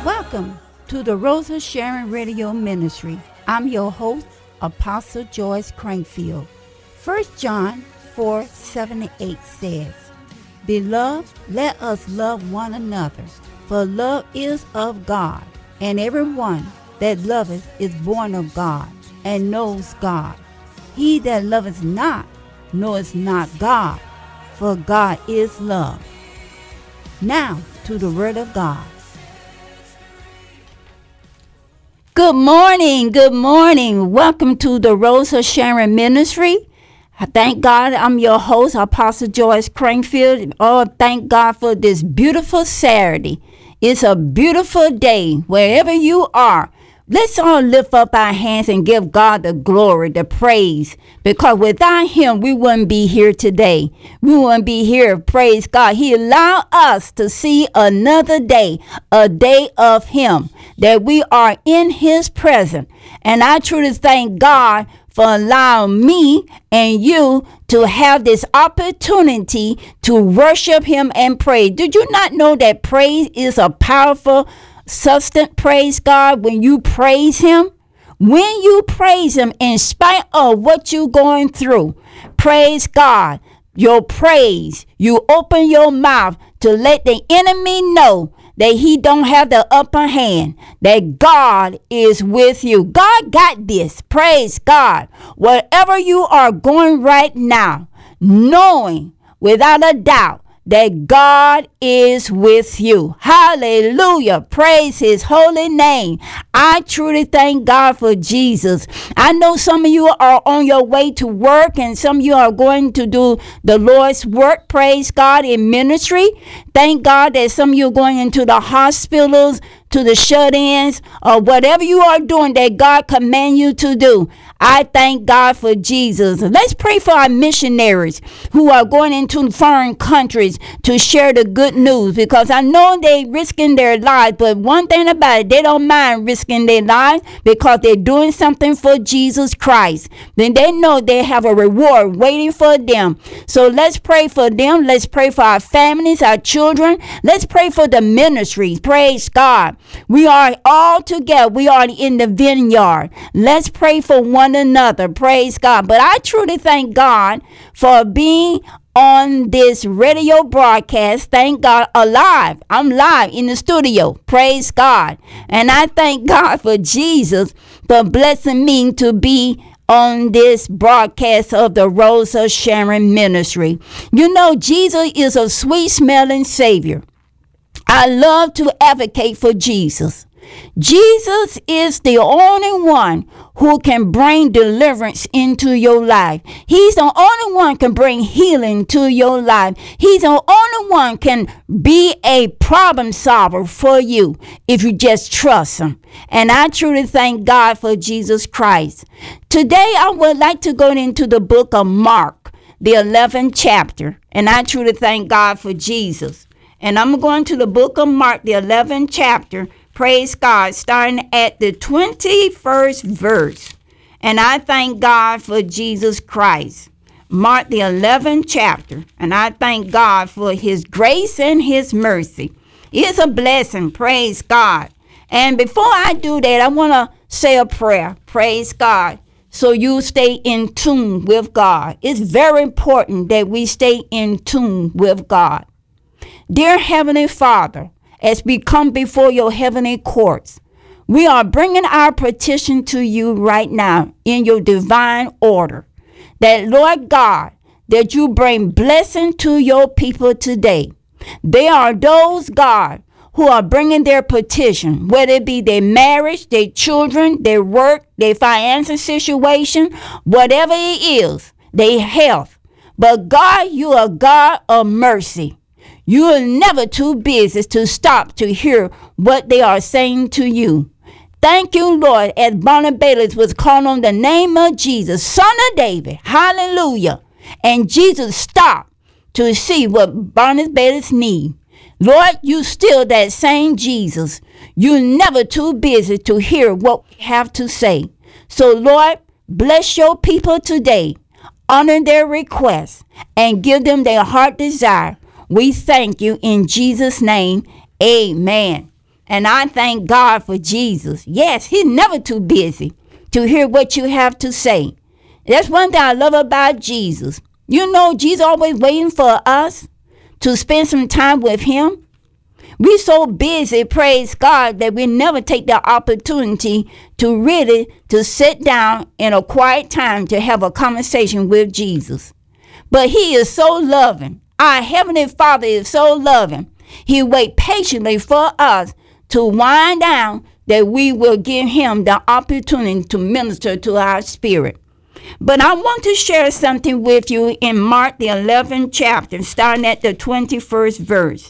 Welcome to the Rosa Sharon Radio Ministry. I'm your host, Apostle Joyce Crankfield. 1 John 4:7-8 says, Beloved, let us love one another, for love is of God, and everyone that loveth is born of God, and knows God. He that loveth not knoweth not God, for God is love. Now to the Word of God. Good morning. Welcome to the Rosa Sharon Ministry. Thank God I'm your host, Apostle Joyce Crankfield. Oh, thank God for this beautiful Saturday. It's a beautiful day wherever you are. Let's all lift up our hands and give God the glory, the praise, because without him, we wouldn't be here today. We wouldn't be here. Praise God. He allowed us to see another day, a day of him, that we are in his presence. And I truly thank God for allowing me and you to have this opportunity to worship him and pray. Did you not know that praise is a powerful substance? Praise God. When you praise him, in spite of what you're going through, praise God, your praise, you open your mouth to let the enemy know that he don't have the upper hand, that God is with you. God got this. Praise God. Whatever you are going right now, knowing without a doubt that God is with you. Hallelujah. Praise his holy name. I truly thank God for Jesus. I know some of you are on your way to work, and some of you are going to do the Lord's work. Praise God, in ministry. Thank God that some of you are going into the hospitals, to the shut-ins, or whatever you are doing that God command you to do. I thank God for Jesus. Let's pray for our missionaries who are going into foreign countries to share the good news, because I know they risking their lives, but one thing about it, they don't mind risking their lives because they're doing something for Jesus Christ. Then they know they have a reward waiting for them. So let's pray for them. Let's pray for our families, our children. Let's pray for the ministries. Praise God. We are all together. We are in the vineyard. Let's pray for one another. Praise God. But I truly thank God for being on this radio broadcast. Thank God, alive. I'm live in the studio. Praise God. And I thank God for Jesus for blessing me to be on this broadcast of the Rosa Sharon Ministry. You know, Jesus is a sweet smelling Savior. I love to advocate for Jesus. Jesus is the only one who can bring deliverance into your life. He's the only one can bring healing to your life. He's the only one can be a problem solver for you if you just trust him. And I truly thank God for Jesus Christ. Today, I would like to go into the book of Mark, the 11th chapter. And I truly thank God for Jesus. And I'm going to the book of Mark, the 11th chapter. Praise God, starting at the 21st verse. And I thank God for Jesus Christ. Mark, the 11th chapter. And I thank God for his grace and his mercy. It's a blessing. Praise God. And before I do that, I want to say a prayer. Praise God. So you stay in tune with God. It's very important that we stay in tune with God. Dear Heavenly Father, as we come before your heavenly courts, we are bringing our petition to you right now in your divine order. That, Lord God, that you bring blessing to your people today. They are those, God, who are bringing their petition, whether it be their marriage, their children, their work, their financial situation, whatever it is, their health. But God, you are God of mercy. You are never too busy to stop to hear what they are saying to you. Thank you, Lord, as Barnabas was calling on the name of Jesus, Son of David. Hallelujah. And Jesus stopped to see what Barnabas need. Lord, you still that same Jesus. You're never too busy to hear what we have to say. So, Lord, bless your people today. Honor their requests and give them their heart desire. We thank you in Jesus' name. Amen. And I thank God for Jesus. Yes, he's never too busy to hear what you have to say. That's one thing I love about Jesus. You know, Jesus always waiting for us to spend some time with him. We so busy, praise God, that we never take the opportunity to sit down in a quiet time to have a conversation with Jesus. But he is so loving. Our Heavenly Father is so loving. He waits patiently for us to wind down that we will give him the opportunity to minister to our spirit. But I want to share something with you in Mark the 11th chapter, starting at the 21st verse.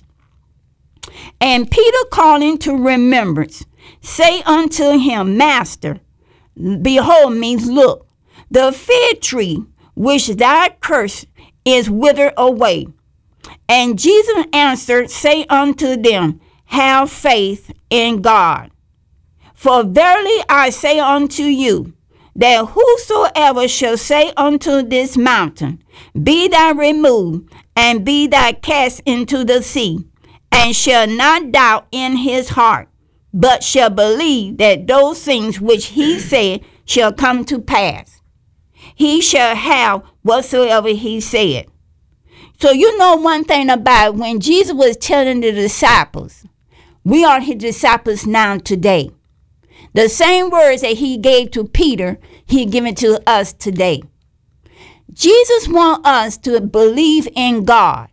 And Peter calling to remembrance, say unto him, Master, behold, means look, the fig tree which thou cursed is withered away. And Jesus answered, say unto them, have faith in God. For verily I say unto you, that whosoever shall say unto this mountain, be thou removed, and be thou cast into the sea, and shall not doubt in his heart, but shall believe that those things which he said shall come to pass, he shall have whatsoever he said. So you know one thing about when Jesus was telling the disciples, we are his disciples now today. The same words that he gave to Peter, he given to us today. Jesus wants us to believe in God.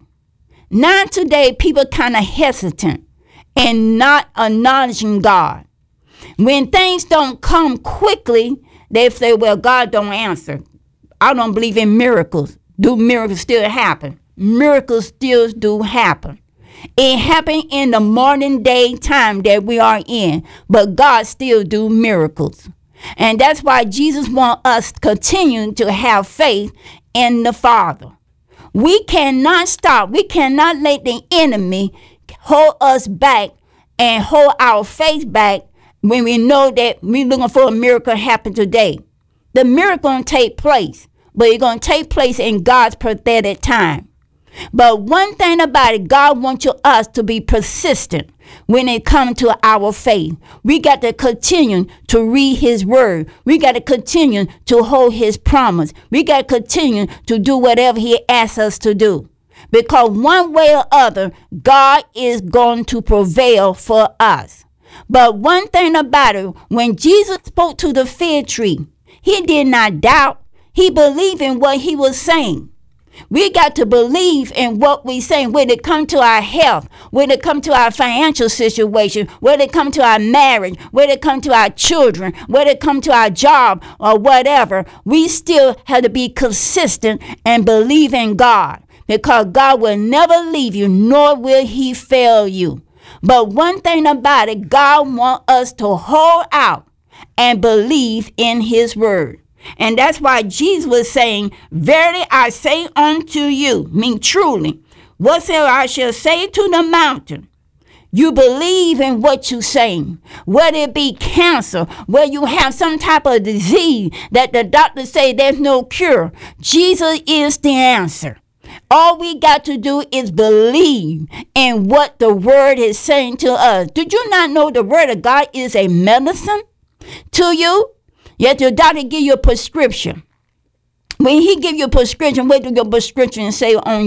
Now today, people kind of hesitant and not acknowledging God. When things don't come quickly, they say, well, God don't answer. I don't believe in miracles. Do miracles still happen? Miracles still do happen. It happened in the modern day time that we are in, but God still do miracles. And that's why Jesus wants us to continue to have faith in the Father. We cannot stop. We cannot let the enemy hold us back and hold our faith back when we know that we're looking for a miracle to happen today. The miracle going to take place, but it's going to take place in God's prophetic time. But one thing about it, God wants us to be persistent when it comes to our faith. We got to continue to read his word. We got to continue to hold his promise. We got to continue to do whatever he asks us to do. Because one way or other, God is going to prevail for us. But one thing about it, when Jesus spoke to the fig tree, he did not doubt. He believed in what he was saying. We got to believe in what we say when it comes to our health, when it comes to our financial situation, when it comes to our marriage, when it comes to our children, when it comes to our job or whatever. We still have to be consistent and believe in God, because God will never leave you, nor will he fail you. But one thing about it, God wants us to hold out and believe in his word. And that's why Jesus was saying, verily I say unto you, mean truly, whatsoever I shall say to the mountain, you believe in what you're saying, whether it be cancer, whether you have some type of disease that the doctors say there's no cure, Jesus is the answer. All we got to do is believe in what the word is saying to us. Did you not know the word of God is a medicine to you? Yet your doctor give you a prescription. When he give you a prescription, what do your prescription say on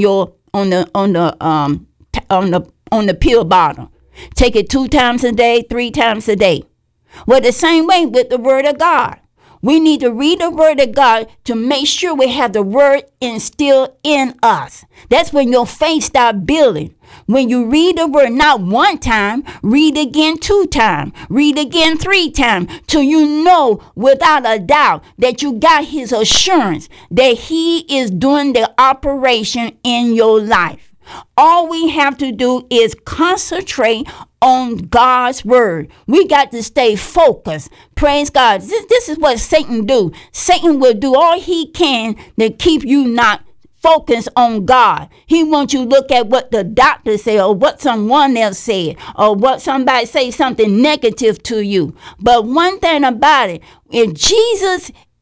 the pill bottle? Take it 2 times a day, 3 times a day. Well, the same way with the word of God. We need to read the word of God to make sure we have the word instilled in us. That's when your faith starts building. When you read the word not 1 time, read again 2 times, read again 3 times, till you know without a doubt that you got his assurance that he is doing the operation in your life. All we have to do is concentrate on God's word. We got to stay focused. Praise God. This is what Satan do. Satan will do all he can to keep you not focused on God. He wants you to look at what the doctor said, or what someone else said, or what somebody say something negative to you. But one thing about it, if Jesus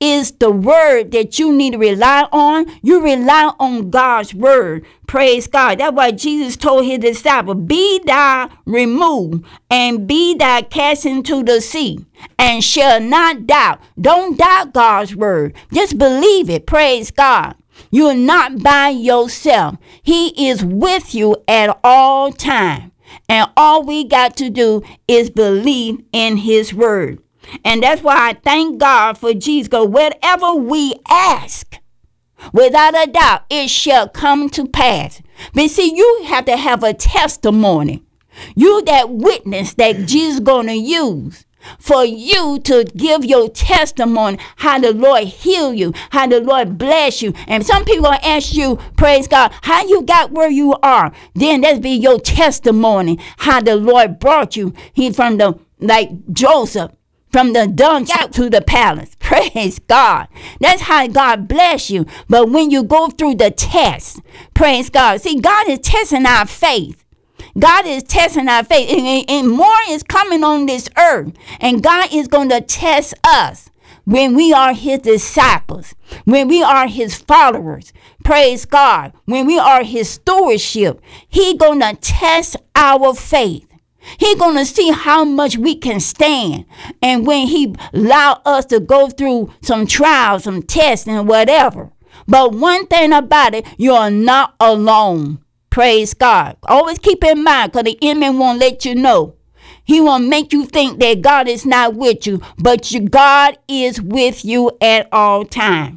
is the word that you need to rely on, you rely on God's word. Praise God. That's why Jesus told his disciples, be thou removed and be thou cast into the sea and shall not doubt. Don't doubt God's word. Just believe it. Praise God. You're not by yourself. He is with you at all times. And all we got to do is believe in his word. And that's why I thank God for Jesus. Because whatever we ask, without a doubt, it shall come to pass. But see, you have to have a testimony. You that witness that Jesus going to use for you to give your testimony, how the Lord heal you, how the Lord bless you. And some people ask you, praise God, how you got where you are. Then that's be your testimony, how the Lord brought you. He from the, like Joseph, from the dungeon to the palace. Praise God. That's how God bless you. But when you go through the test, praise God. See, God is testing our faith. God is testing our faith. And more is coming on this earth. And God is going to test us when we are his disciples, when we are his followers. Praise God. When we are his stewardship, he going to test our faith. He's going to see how much we can stand. And when he allow us to go through some trials, some tests and whatever. But one thing about it, you are not alone. Praise God. Always keep in mind, because the enemy won't let you know. He won't make you think that God is not with you, but God is with you at all times.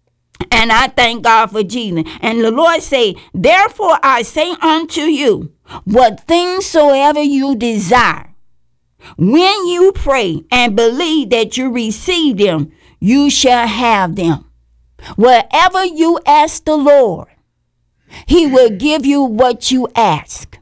And I thank God for Jesus. And the Lord say, therefore I say unto you, what things soever you desire, when you pray and believe that you receive them, you shall have them. Whatever you ask the Lord, he will give you what you ask.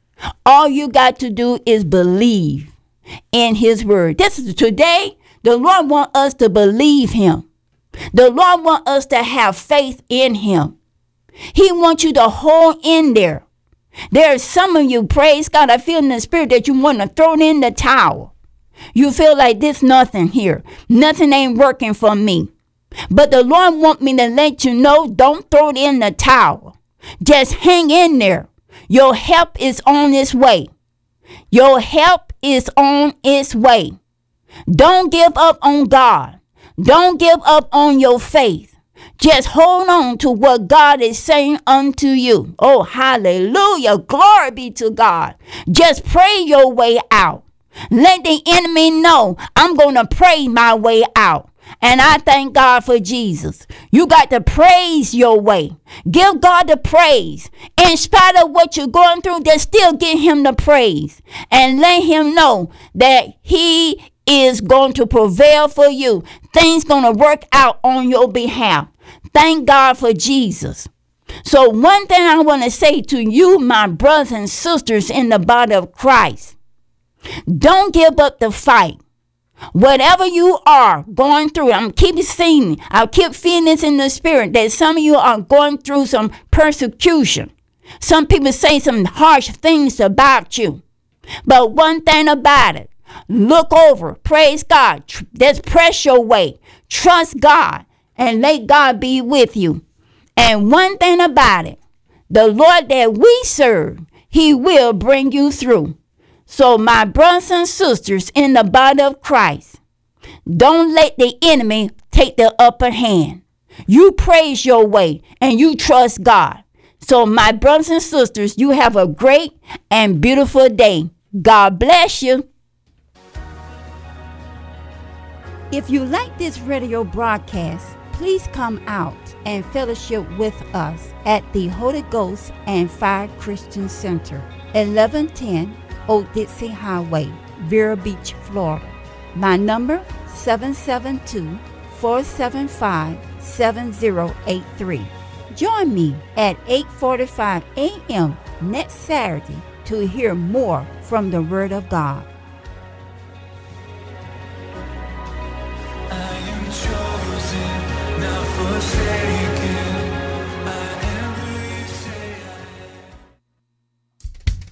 All you got to do is believe in his word. This is today, the Lord wants us to believe him. The Lord wants us to have faith in him. He wants you to hold in there. There are some of you, praise God, I feel in the spirit that you want to throw in the towel. You feel like this nothing here. Nothing ain't working for me. But the Lord wants me to let you know, don't throw it in the towel. Just hang in there. Your help is on its way. Your help is on its way. Don't give up on God. Don't give up on your faith. Just hold on to what God is saying unto you. Oh, hallelujah. Glory be to God. Just pray your way out. Let the enemy know I'm going to pray my way out. And I thank God for Jesus. You got to praise your way. Give God the praise. In spite of what you're going through, just still give him the praise. And let him know that he is going to prevail for you. Things going to work out on your behalf. Thank God for Jesus. So one thing I want to say to you, my brothers and sisters in the body of Christ, don't give up the fight. Whatever you are going through, I keep feeling this in the spirit that some of you are going through some persecution. Some people say some harsh things about you. But one thing about it, look over, praise God, just press your way, trust God, and let God be with you. And one thing about it, the Lord that we serve, he will bring you through. So my brothers and sisters in the body of Christ, don't let the enemy take the upper hand. You praise your way and you trust God. So my brothers and sisters, you have a great and beautiful day. God bless you. If you like this radio broadcast, please come out and fellowship with us at the Holy Ghost and Fire Christian Center, 1110 Old Dixie Highway, Vero Beach, Florida. My number, 772-475-7083. Join me at 8:45 a.m. next Saturday to hear more from the Word of God. I am chosen, not forsaken.